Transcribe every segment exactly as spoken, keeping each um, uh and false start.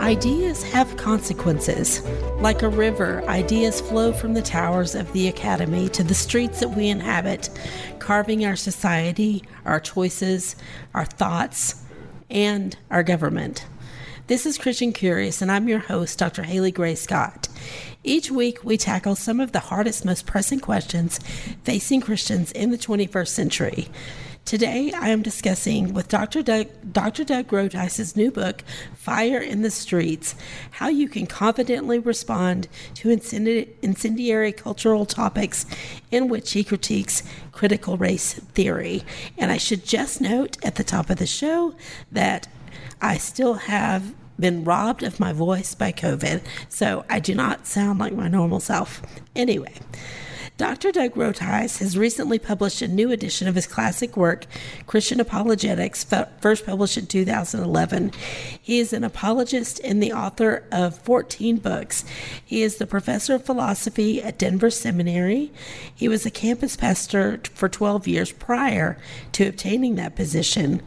Ideas have consequences. Like a river, ideas flow from the towers of the academy to the streets that we inhabit, carving our society, our choices, our thoughts, and our government. This is Christian Curious, and I'm your host, Doctor Haley Gray Scott. Each week, we tackle some of the hardest, most pressing questions facing Christians in the twenty-first century. Today, I am discussing with Doctor Doug, Doctor Doug Groothuis's new book, Fire in the Streets, how you can confidently respond to incendi- incendiary cultural topics in which he critiques critical race theory. And I should just note at the top of the show that I still have been robbed of my voice by COVID, so I do not sound like my normal self. Anyway, Doctor Doug Groothuis has recently published a new edition of his classic work, Christian Apologetics, first published in two thousand eleven. He is an apologist and the author of fourteen books. He is the professor of philosophy at Denver Seminary. He was a campus pastor for twelve years prior to obtaining that position.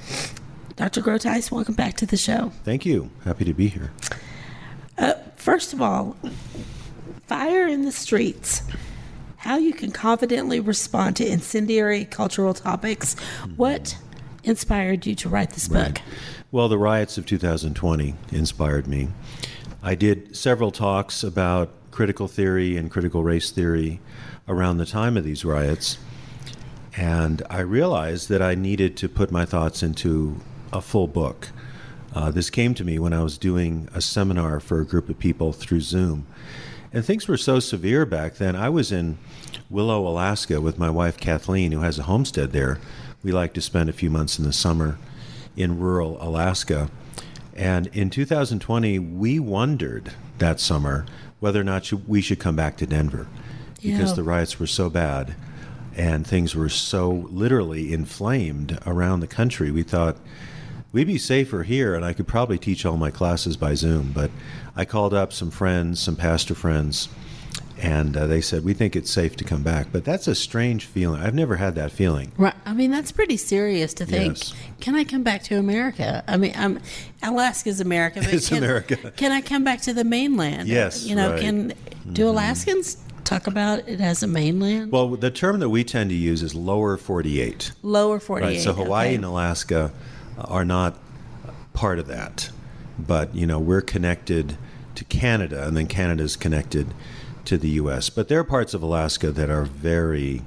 Doctor Groothuis, welcome back to the show. Thank you. Happy to be here. Uh, first of all, Fire in the Streets. How you can confidently respond to incendiary cultural topics. What inspired you to write this book? Right. Well, the riots of two thousand twenty inspired me. I did several talks about critical theory and critical race theory around the time of these riots, and I realized that I needed to put my thoughts into a full book. Uh, this came to me when I was doing a seminar for a group of people through Zoom. And things were so severe back then. I was in Willow, Alaska with my wife, Kathleen, who has a homestead there. We like to spend a few months in the summer in rural Alaska. And in two thousand twenty, we wondered that summer whether or not we should come back to Denver because yeah. the riots were so bad and things were so literally inflamed around the country. We thought we'd be safer here, and I could probably teach all my classes by Zoom. But I called up some friends, some pastor friends, and uh, they said, we think it's safe to come back. But that's a strange feeling. I've never had that feeling. Right. I mean, that's pretty serious to think, yes. Can I come back to America? I mean, I'm, Alaska's America. But it's can, America. Can I come back to the mainland? Yes, You know, right. can do mm-hmm. Alaskans talk about it as a mainland? Well, the term that we tend to use is lower forty-eight. Lower forty-eight. Right. So Hawaii okay. and Alaska are not part of that. But, you know, we're connected to Canada, and then Canada's connected to the U S. But there are parts of Alaska that are very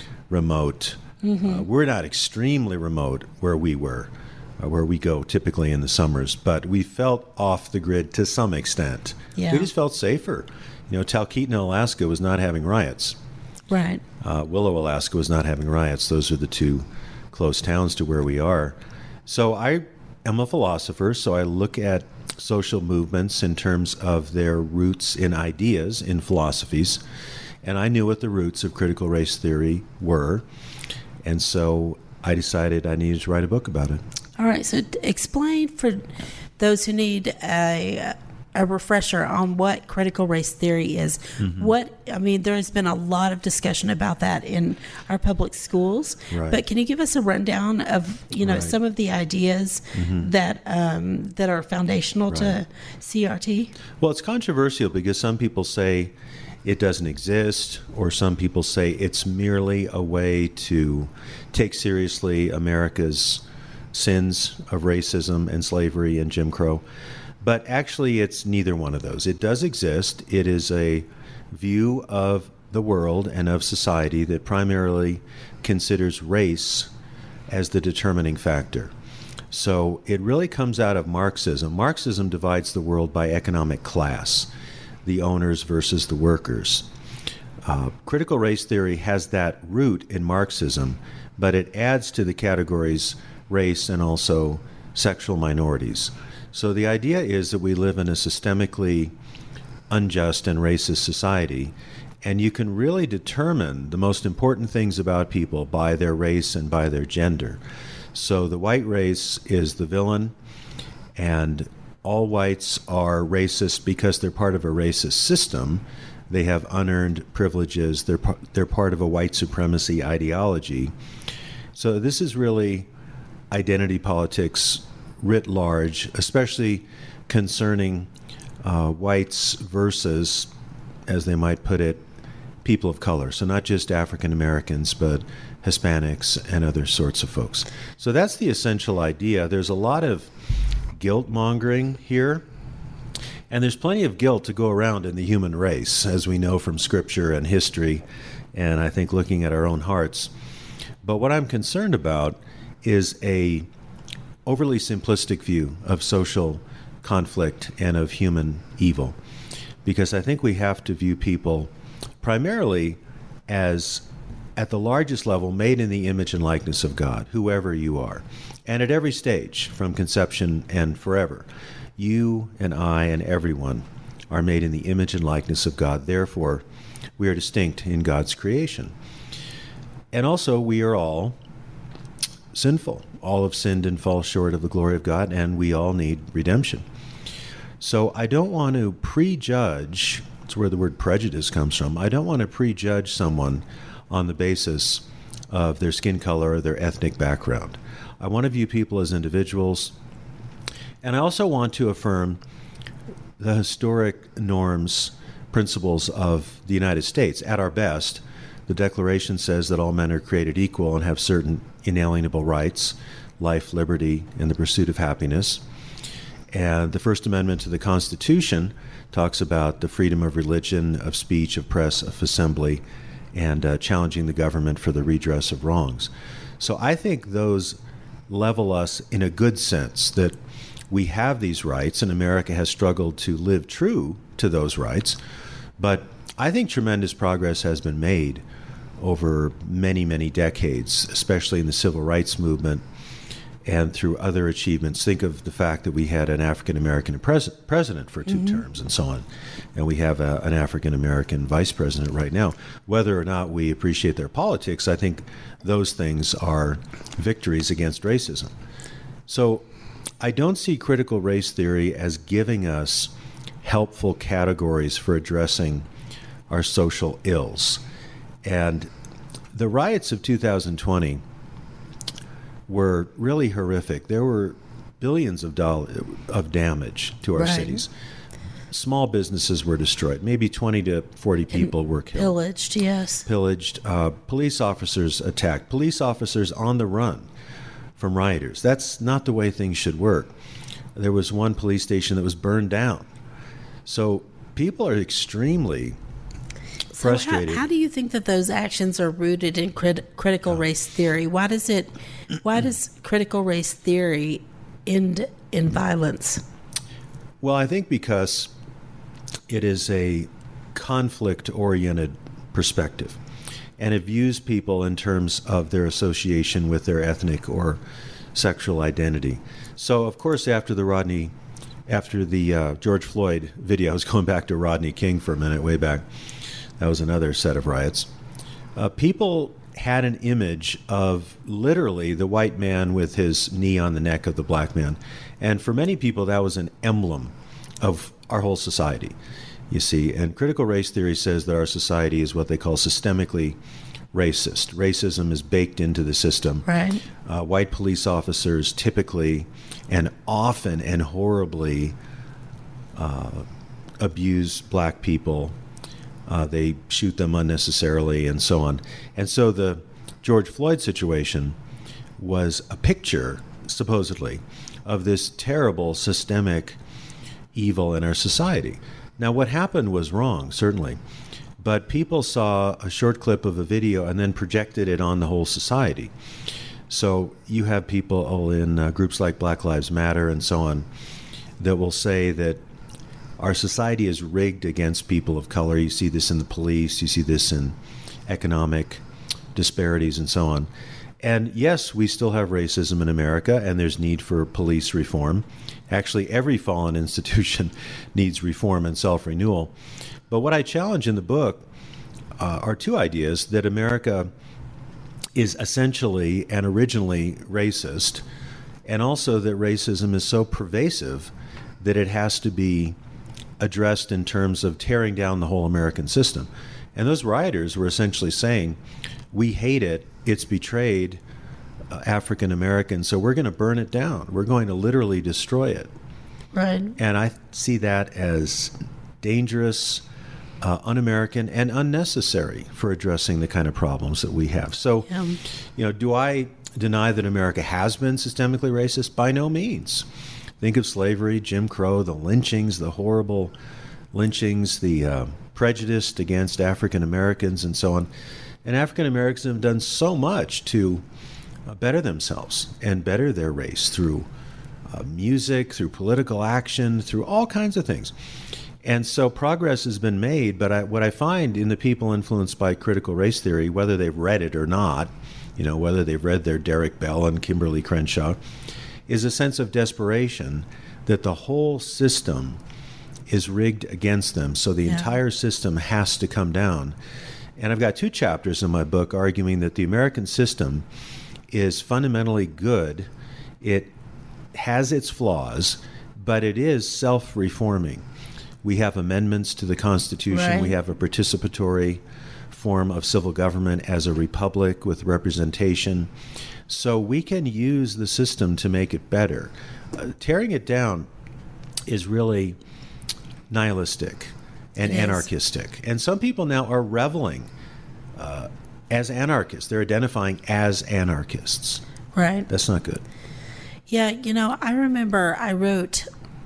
remote. Mm-hmm. Uh, we're not extremely remote where we were, uh, where we go typically in the summers, but we felt off the grid to some extent. Yeah. We just felt safer. You know, Talkeetna, Alaska was not having riots. Right. Uh, Willow, Alaska was not having riots. Those are the two close towns to where we are. So I am a philosopher, so I look at social movements in terms of their roots in ideas, in philosophies, and I knew what the roots of critical race theory were, and so I decided I needed to write a book about it. All right, so explain for those who need a a refresher on what critical race theory is. Mm-hmm. What I mean, there has been a lot of discussion about that in our public schools, right. but can you give us a rundown of you know right. some of the ideas mm-hmm. that um, that are foundational right. to C R T? Well, it's controversial because some people say it doesn't exist, or some people say it's merely a way to take seriously America's sins of racism and slavery and Jim Crow. But actually, it's neither one of those. It does exist. It is a view of the world and of society that primarily considers race as the determining factor. So it really comes out of Marxism. Marxism divides the world by economic class, the owners versus the workers. Uh, critical race theory has that root in Marxism, but it adds to the categories race and also sexual minorities. So the idea is that we live in a systemically unjust and racist society, and you can really determine the most important things about people by their race and by their gender. So the white race is the villain, and all whites are racist because they're part of a racist system. They have unearned privileges. They're, par- they're part of a white supremacy ideology. So this is really identity politics writ large, especially concerning uh, whites versus, as they might put it, people of color. So not just African Americans, but Hispanics and other sorts of folks. So that's the essential idea. There's a lot of guilt mongering here. And there's plenty of guilt to go around in the human race, as we know from scripture and history, and I think looking at our own hearts. But what I'm concerned about is a overly simplistic view of social conflict and of human evil, because I think we have to view people primarily as, at the largest level, made in the image and likeness of God, whoever you are, and at every stage, from conception and forever. You and I and everyone are made in the image and likeness of God. Therefore, we are distinct in God's creation. And also, we are all sinful. All have sinned and fall short of the glory of God, and we all need redemption. So I don't want to prejudge, that's where the word prejudice comes from, I don't want to prejudge someone on the basis of their skin color or their ethnic background. I want to view people as individuals. And I also want to affirm the historic norms, principles of the United States. At our best, the Declaration says that all men are created equal and have certain inalienable rights, life, liberty, and the pursuit of happiness. And the First Amendment to the Constitution talks about the freedom of religion, of speech, of press, of assembly, and uh, challenging the government for the redress of wrongs. So I think those level us in a good sense, that we have these rights, and America has struggled to live true to those rights. But I think tremendous progress has been made over many, many decades, especially in the civil rights movement and through other achievements. Think of the fact that we had an African-American pres- president for two mm-hmm. terms and so on. And we have a, an African-American vice president right now. Whether or not we appreciate their politics, I think those things are victories against racism. So I don't see critical race theory as giving us helpful categories for addressing our social ills. And the riots of two thousand twenty were really horrific. There were billions of dollars of damage to our right. cities. Small businesses were destroyed. Maybe twenty to forty people and were killed. Pillaged, yes. Pillaged. Uh, police officers attacked. Police officers on the run from rioters. That's not the way things should work. There was one police station that was burned down. So people are extremely so frustrated. How, how do you think that those actions are rooted in crit- critical oh. race theory? Why does it? Why does critical race theory end in violence? Well, I think because it is a conflict-oriented perspective. And it views people in terms of their association with their ethnic or sexual identity. So, of course, after the Rodney, after the uh, George Floyd video, I was going back to Rodney King for a minute, way back. That was another set of riots. Uh, people had an image of literally the white man with his knee on the neck of the black man. And for many people, that was an emblem of our whole society. You see, and critical race theory says that our society is what they call systemically racist. Racism is baked into the system. Right. Uh, white police officers typically and often and horribly uh, abuse black people. Uh, they shoot them unnecessarily and so on. And so the George Floyd situation was a picture, supposedly, of this terrible systemic evil in our society. Now, what happened was wrong, certainly, but people saw a short clip of a video and then projected it on the whole society. So you have people in uh, groups like Black Lives Matter and so on that will say that our society is rigged against people of color. You see this in the police, you see this in economic disparities and so on. And yes, we still have racism in America, and there's need for police reform. Actually, every fallen institution needs reform and self-renewal. But what I challenge in the book uh, are two ideas: that America is essentially and originally racist, and also that racism is so pervasive that it has to be addressed in terms of tearing down the whole American system. And those rioters were essentially saying, we hate it, it's betrayed uh, African Americans, so we're going to burn it down. We're going to literally destroy it. Right. And I see that as dangerous, uh, un-American, and unnecessary for addressing the kind of problems that we have. So, Yeah. you know, do I deny that America has been systemically racist? By no means. Think of slavery, Jim Crow, the lynchings, the horrible lynchings, the uh, prejudice against African Americans, and so on. And African Americans have done so much to uh, better themselves and better their race through uh, music, through political action, through all kinds of things. And so progress has been made, but I, what I find in the people influenced by critical race theory, whether they've read it or not, you know, whether they've read their Derek Bell and Kimberly Crenshaw, is a sense of desperation that the whole system is rigged against them. So the Yeah. entire system has to come down. And I've got two chapters in my book arguing that the American system is fundamentally good. It has its flaws, but it is self-reforming. We have amendments to the Constitution. Right. We have a participatory form of civil government as a republic with representation. So we can use the system to make it better. Uh, tearing it down is really nihilistic and It is. anarchistic. And some people now are reveling uh, as anarchists. They're identifying as anarchists. Right. That's not good. Yeah, you know, I remember I wrote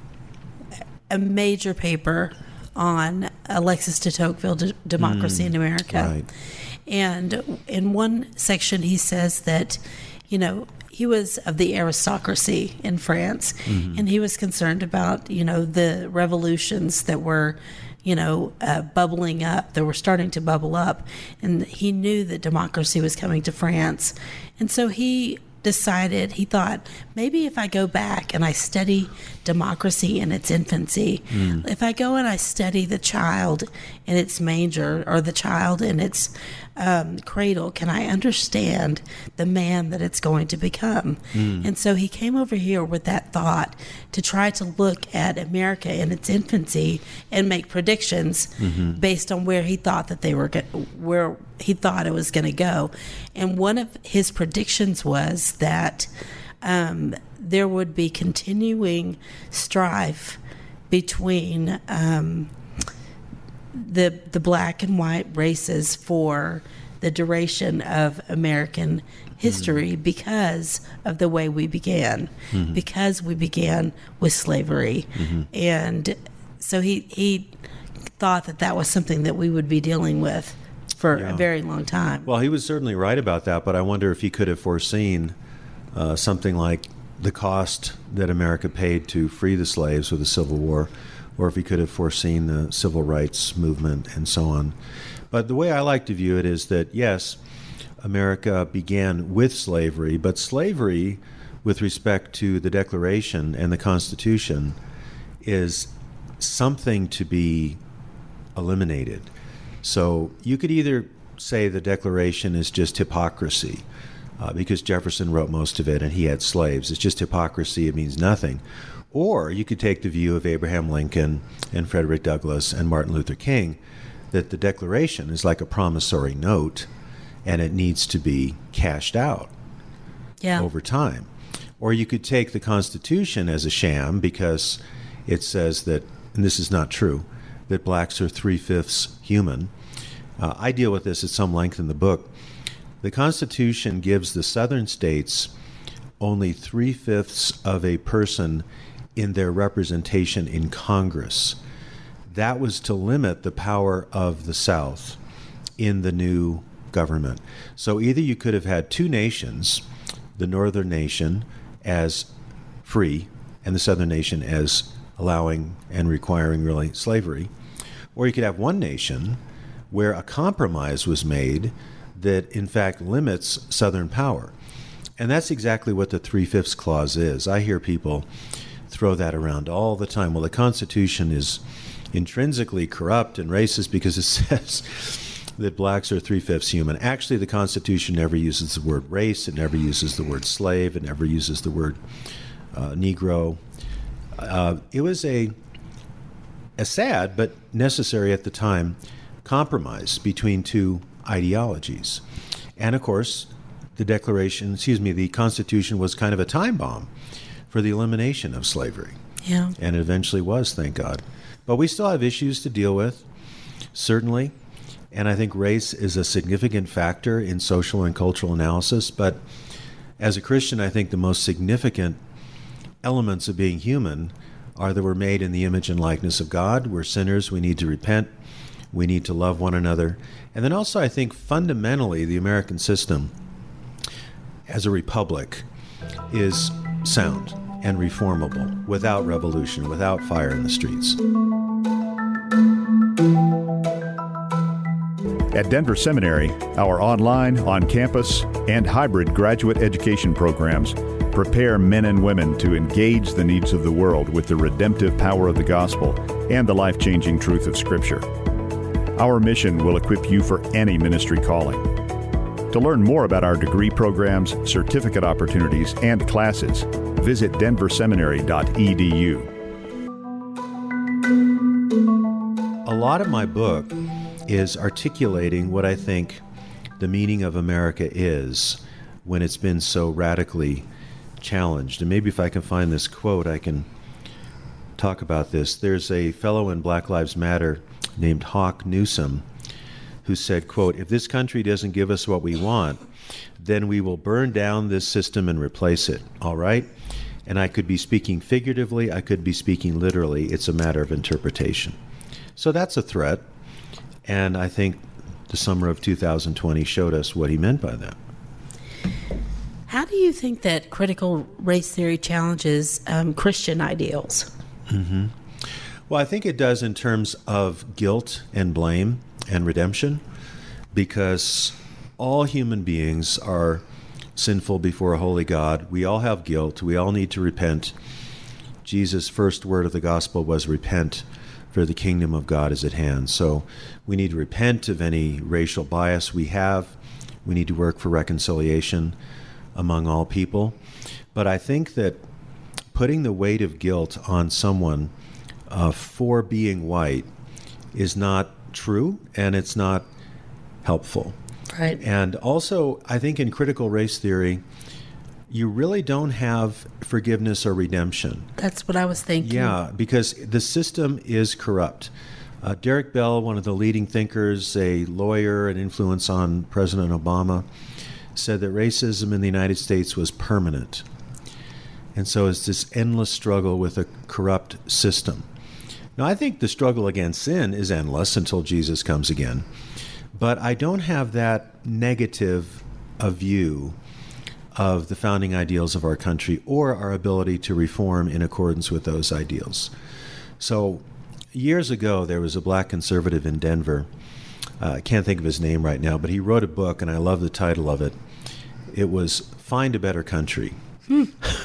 a major paper on Alexis de Tocqueville, D- Democracy in America. Right. And in one section, he says that, you know, he was of the aristocracy in France, Mm-hmm. and he was concerned about, you know, the revolutions that were, you know, uh, bubbling up, that were starting to bubble up. And he knew that democracy was coming to France. And so he decided, he thought, maybe if I go back and I study democracy in its infancy, Mm. if I go and I study the child in its manger or the child in its um, cradle, can I understand the man that it's going to become? Mm. And so he came over here with that thought to try to look at America in its infancy and make predictions Mm-hmm. based on where he thought that they were, go- where he thought it was going to go. And one of his predictions was that um, there would be continuing strife between um, the the black and white races for the duration of American history Mm-hmm. because of the way we began, Mm-hmm. because we began with slavery. Mm-hmm. And so he he thought that that was something that we would be dealing with for Yeah. a very long time. Well, he was certainly right about that, but I wonder if he could have foreseen uh, something like the cost that America paid to free the slaves with the Civil War, or if he could have foreseen the civil rights movement and so on. But the way I like to view it is that, yes, America began with slavery, but slavery, with respect to the Declaration and the Constitution, is something to be eliminated. So you could either say the Declaration is just hypocrisy, uh, because Jefferson wrote most of it and he had slaves. It's just hypocrisy, it means nothing. Or you could take the view of Abraham Lincoln and Frederick Douglass and Martin Luther King, that the Declaration is like a promissory note and it needs to be cashed out yeah. over time. Or you could take the Constitution as a sham because it says that, and this is not true, that blacks are three-fifths human. Uh, I deal with this at some length in the book. The Constitution gives the southern states only three-fifths of a person in their representation in Congress. That was to limit the power of the South in the new government. So either you could have had two nations, the northern nation as free and the southern nation as allowing and requiring really slavery, or you could have one nation where a compromise was made that in fact limits southern power. And that's exactly what the three-fifths clause is. I hear people throw that around all the time. Well, the Constitution is intrinsically corrupt and racist because it says that blacks are three-fifths human. Actually, the Constitution never uses the word race. It never uses the word slave. It never uses the word uh, Negro. Uh, it was a, a sad but necessary at the time compromise between two ideologies. And of course, the Declaration, excuse me, the Constitution was kind of a time bomb for the elimination of slavery. Yeah. And it eventually was, thank God. But we still have issues to deal with, certainly. And I think race is a significant factor in social and cultural analysis. But as a Christian, I think the most significant elements of being human are that we're made in the image and likeness of God. We're sinners. We need to repent. We need to love one another. And then also, I think fundamentally, the American system as a republic is sound and reformable without revolution, without fire in the streets. At Denver Seminary, our online, on-campus, and hybrid graduate education programs prepare men and women to engage the needs of the world with the redemptive power of the gospel and the life-changing truth of Scripture. Our mission will equip you for any ministry calling. To learn more about our degree programs, certificate opportunities, and classes, visit denver seminary dot e d u. A lot of my book is articulating what I think the meaning of America is when it's been so radically challenged. And maybe if I can find this quote, I can talk about this. There's a fellow in Black Lives Matter named Hawk Newsom who said, quote, "If this country doesn't give us what we want, then we will burn down this system and replace it." All right? And I could be speaking figuratively, I could be speaking literally. It's a matter of interpretation. So that's a threat. And I think the summer of two thousand twenty showed us what he meant by that. How do you think that critical race theory challenges um, Christian ideals? Mm-hmm. Well, I think it does in terms of guilt and blame and redemption, because all human beings are sinful before a holy God. We all have guilt. We all need to repent. Jesus' first word of the gospel was repent, for the kingdom of God is at hand. So we need to repent of any racial bias we have. We need to work for reconciliation among all people. But I think that putting the weight of guilt on someone uh, for being white is not true, and it's not helpful. Right. And also, I think in critical race theory, you really don't have forgiveness or redemption. That's what I was thinking. Yeah, because the system is corrupt. Uh, Derek Bell, one of the leading thinkers, a lawyer, an influence on President Obama, said that racism in the United States was permanent. And so it's this endless struggle with a corrupt system. Now, I think the struggle against sin is endless until Jesus comes again. But I don't have that negative a view of the founding ideals of our country or our ability to reform in accordance with those ideals. So years ago, there was a black conservative in Denver. Uh, I can't think of his name right now, but he wrote a book, and I love the title of it. It was Find a Better Country. Hmm.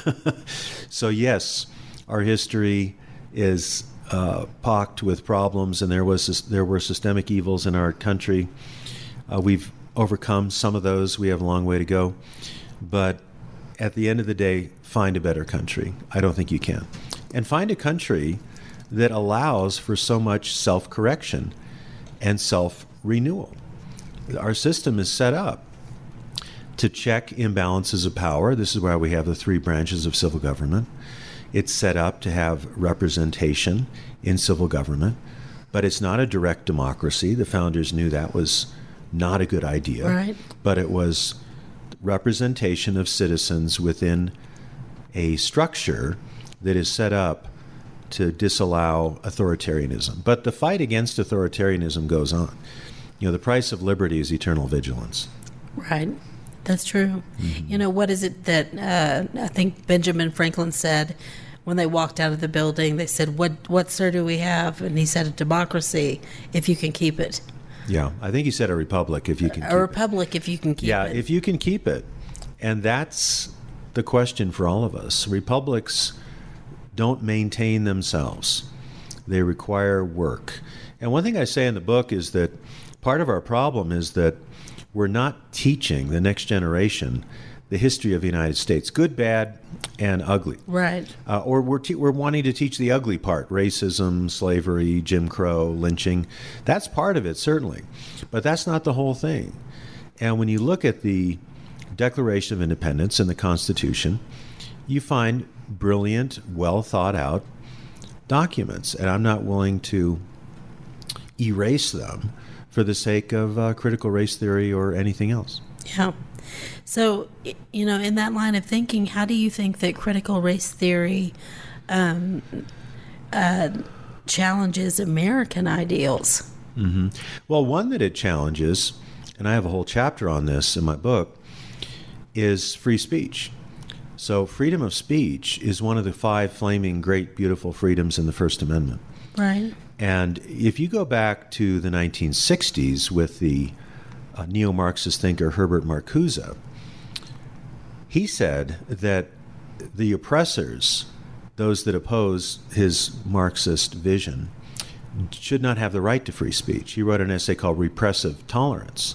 So yes, our history is uh, pocked with problems, and there was there were systemic evils in our country. Uh, we've overcome some of those. We have a long way to go. But at the end of the day, find a better country. I don't think you can. And find a country that allows for so much self-correction and self-renewal. Our system is set up to check imbalances of power. This is why we have the three branches of civil government. It's set up to have representation in civil government, but it's not a direct democracy. The founders knew that was not a good idea, right. But it was representation of citizens within a structure that is set up to disallow authoritarianism. But the fight against authoritarianism goes on. You know, the price of liberty is eternal vigilance. Right. That's true. Mm-hmm. You know, what is it that uh, I think Benjamin Franklin said when they walked out of the building? They said, what, what, sir, do we have? And he said, a democracy, if you can keep it. Yeah, I think he said a republic, if you can a keep it. A republic, if you can keep yeah, it. Yeah, if you can keep it. And that's the question for all of us. Republics don't maintain themselves. They require work. And one thing I say in the book is that part of our problem is that we're not teaching the next generation the history of the United States, good, bad, and ugly. Right. Uh, or we're, te- we're wanting to teach the ugly part, racism, slavery, Jim Crow, lynching. That's part of it, certainly. But that's not the whole thing. And when you look at the Declaration of Independence and the Constitution, you find brilliant, well thought out documents. And I'm not willing to erase them for the sake of uh, critical race theory or anything else. Yeah. So, you know, in that line of thinking, how do you think that critical race theory um, uh, challenges American ideals? Mm-hmm. Well, one that it challenges, and I have a whole chapter on this in my book, is free speech. So freedom of speech is one of the five flaming, great, beautiful freedoms in the First Amendment. Right. And if you go back to the nineteen sixties with the uh, neo-Marxist thinker Herbert Marcuse, he said that the oppressors, those that oppose his Marxist vision, should not have the right to free speech. He wrote an essay called Repressive Tolerance.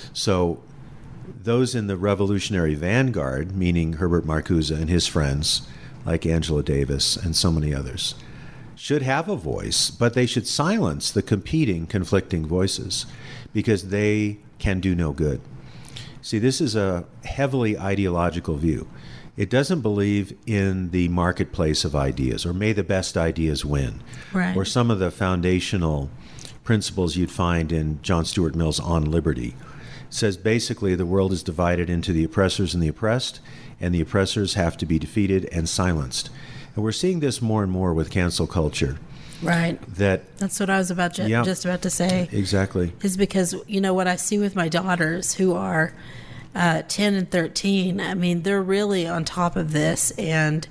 So those in the revolutionary vanguard, meaning Herbert Marcuse and his friends, like Angela Davis and so many others, should have a voice, but they should silence the competing, conflicting voices because they can do no good. See, this is a heavily ideological view. It doesn't believe in the marketplace of ideas, or may the best ideas win, right, or some of the foundational principles you'd find in John Stuart Mill's On Liberty. It says basically the world is divided into the oppressors and the oppressed, and the oppressors have to be defeated and silenced. And we're seeing this more and more with cancel culture. Right. That That's what I was about ju- yeah, just about to say. Exactly. Is because, you know, what I see with my daughters who are uh, ten and thirteen, I mean, they're really on top of this. And,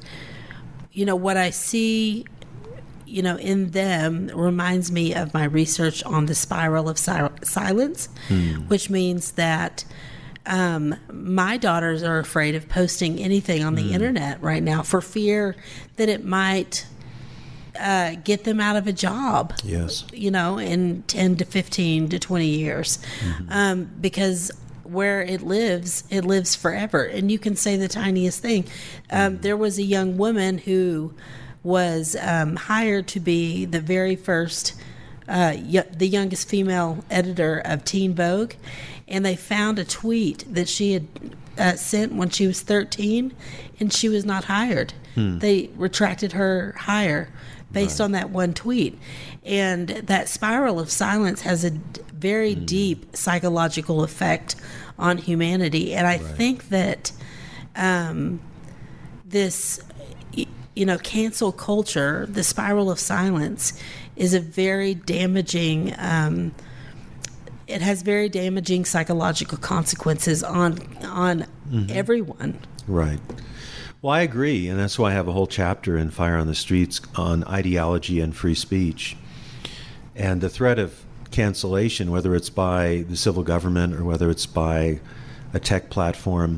you know, what I see, you know, in them reminds me of my research on the spiral of si- silence, hmm. which means that Um, my daughters are afraid of posting anything on the mm. internet right now for fear that it might uh, get them out of a job. Yes. You know, in ten to fifteen to twenty years. Mm-hmm. Um, because where it lives, it lives forever. And you can say the tiniest thing. Um, mm. There was a young woman who was um, hired to be the very first, uh, y- the youngest female editor of Teen Vogue. And they found a tweet that she had uh, sent when she was thirteen, and she was not hired. Hmm. They retracted her hire based right. on that one tweet. And that spiral of silence has a d- very hmm. deep psychological effect on humanity. And I right. think that um, this, you know, cancel culture, the spiral of silence, is a very damaging um it has very damaging psychological consequences on on mm-hmm. everyone. Right. Well, I agree, and that's why I have a whole chapter in Fire on the Streets on ideology and free speech. And the threat of cancellation, whether it's by the civil government or whether it's by a tech platform,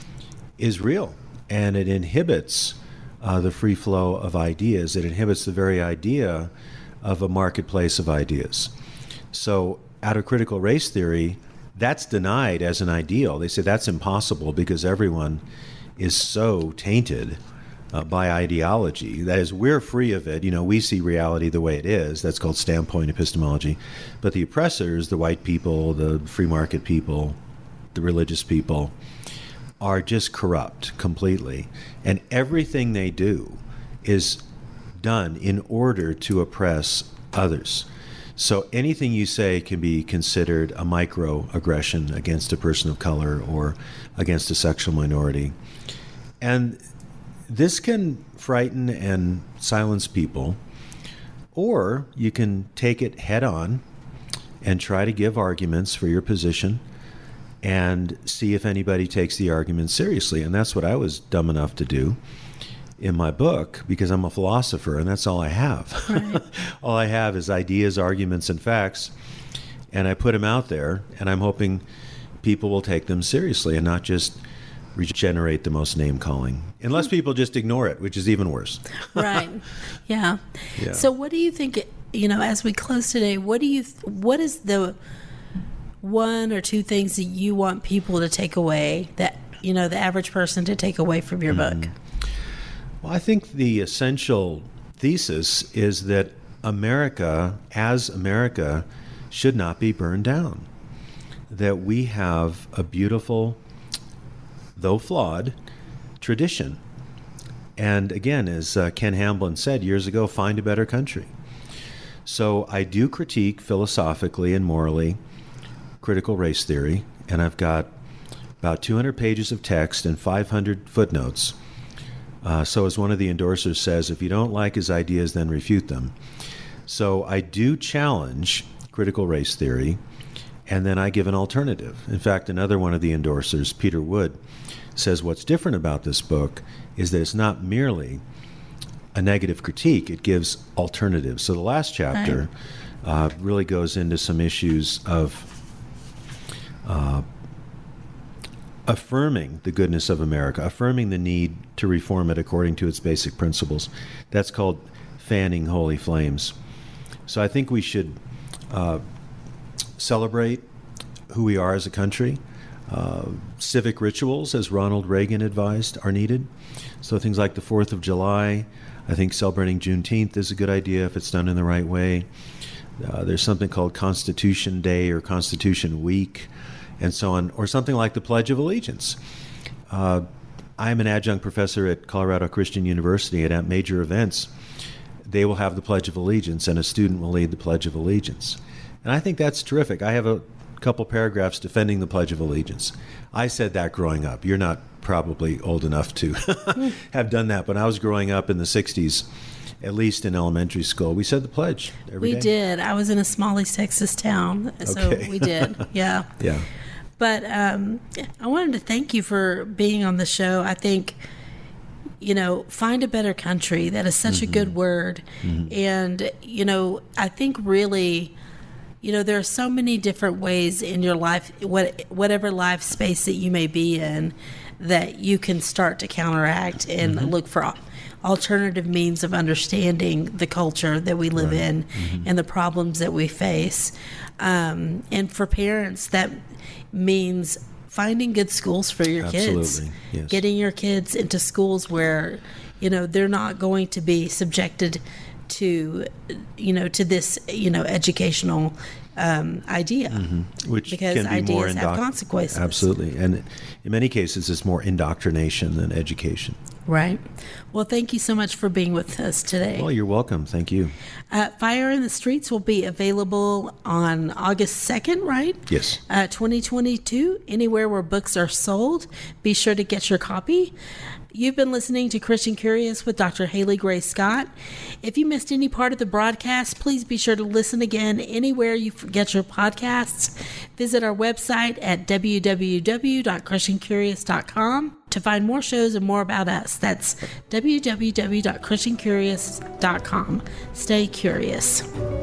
is real, and it inhibits uh, the free flow of ideas. It inhibits the very idea of a marketplace of ideas. So out of critical race theory, that's denied as an ideal. They say that's impossible because everyone is so tainted uh, by ideology. That is, we're free of it. You know, we see reality the way it is. That's called standpoint epistemology. But the oppressors, the white people, the free market people, the religious people, are just corrupt completely. And everything they do is done in order to oppress others. So anything you say can be considered a microaggression against a person of color or against a sexual minority. And this can frighten and silence people, or you can take it head on and try to give arguments for your position and see if anybody takes the argument seriously. And that's what I was dumb enough to do in my book, because I'm a philosopher and that's all I have. Right. All I have is ideas, arguments, and facts, and I put them out there, and I'm hoping people will take them seriously and not just regenerate the most name-calling, unless people just ignore it, which is even worse. Right. Yeah. yeah. So what do you think, you know, as we close today, what do you, what is the one or two things that you want people to take away, that, you know, the average person to take away from your mm-hmm. book? Well, I think the essential thesis is that America, as America, should not be burned down. That we have a beautiful though flawed, tradition. And again, as uh, Ken Hamblin said years ago, find a better country. So I do critique philosophically and morally critical race theory, and I've got about two hundred pages of text and five hundred footnotes. Uh, so as one of the endorsers says, if you don't like his ideas, then refute them. So I do challenge critical race theory, and then I give an alternative. In fact, another one of the endorsers, Peter Wood, says what's different about this book is that it's not merely a negative critique, it gives alternatives. So the last chapter uh, really goes into some issues of uh, affirming the goodness of America, affirming the need to reform it according to its basic principles. That's called fanning holy flames. So I think we should uh, celebrate who we are as a country. Uh, civic rituals, as Ronald Reagan advised, are needed. So things like the fourth of July, I think celebrating Juneteenth is a good idea if it's done in the right way. Uh, there's something called Constitution Day or Constitution Week, and so on, or something like the Pledge of Allegiance. Uh, I'm an adjunct professor at Colorado Christian University, and at major events, they will have the Pledge of Allegiance, and a student will lead the Pledge of Allegiance. And I think that's terrific. I have a couple paragraphs defending the Pledge of Allegiance. I said that growing up. You're not probably old enough to have done that, but I was growing up in the sixties, at least in elementary school. We said the pledge every we day. did. I was in a small East Texas town, so Okay. we did. Yeah. Yeah. But um, I wanted to thank you for being on the show. I think, you know, find a better country. That is such mm-hmm. a good word. Mm-hmm. And, you know, I think really, you know, there are so many different ways in your life, what, whatever life space that you may be in, that you can start to counteract and mm-hmm. look for alternative means of understanding the culture that we live right. in mm-hmm. and the problems that we face. Um, and for parents, that means finding good schools for your Absolutely. kids, yes. getting your kids into schools where, you know, they're not going to be subjected to, you know, to this, you know, educational um, idea, mm-hmm. which because can be ideas more have indoc- consequences. Absolutely, and in many cases, it's more indoctrination than education. Right. Well, thank you so much for being with us today. Well, you're welcome. Thank you. Uh, Fire in the Streets will be available on August second, right? Yes. Uh, twenty twenty-two, anywhere where books are sold. Be sure to get your copy. You've been listening to Christian Curious with Doctor Haley Gray Scott. If you missed any part of the broadcast, please be sure to listen again anywhere you get your podcasts. Visit our website at w w w dot christian curious dot com to find more shows and more about us. That's w w w dot christian curious dot com. Stay curious.